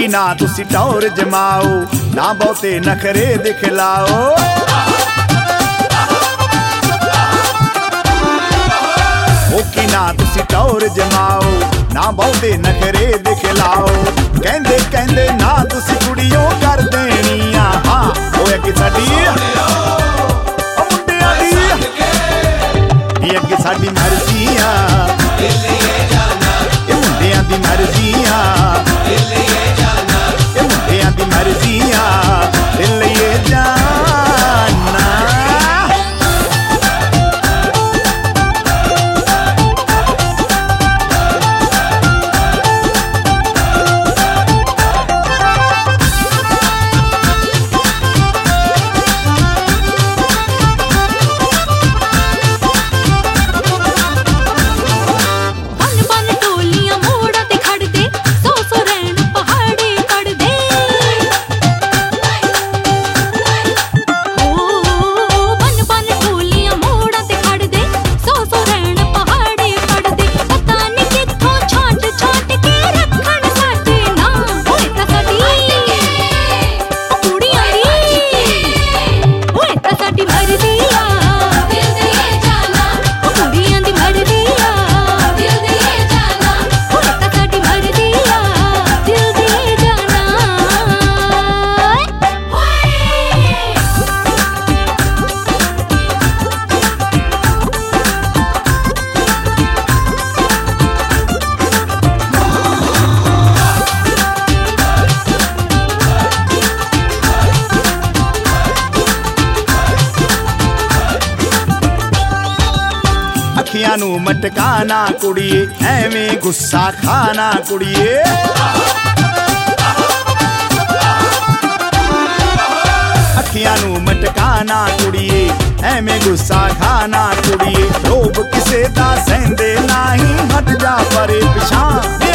ना तुसी टौर जमाओ, ना बहुते नखरे दिखलाओ। ओकी ना तुसी टौर जमाओ, ना बहुते नखरे दिखलाओ। कहंदे कहंदे ना तुसी कुड़ियों कर देनिया। हाँ ओए अगे साडी मुंडियां दी अगे साडी मर्जियां, मुंडियां दी मर्जियां, मुंडियां दी मर्जियां लिए जाना। अखियां नू मटकाना कुड़िए, एवें गुस्सा खाना कुड़िए। अखियां नू मटकाना कुड़िए, एवें गुस्सा खाना कुड़िए। लोभ किसे दा सहंदे नाही, हट जा परे पिछां।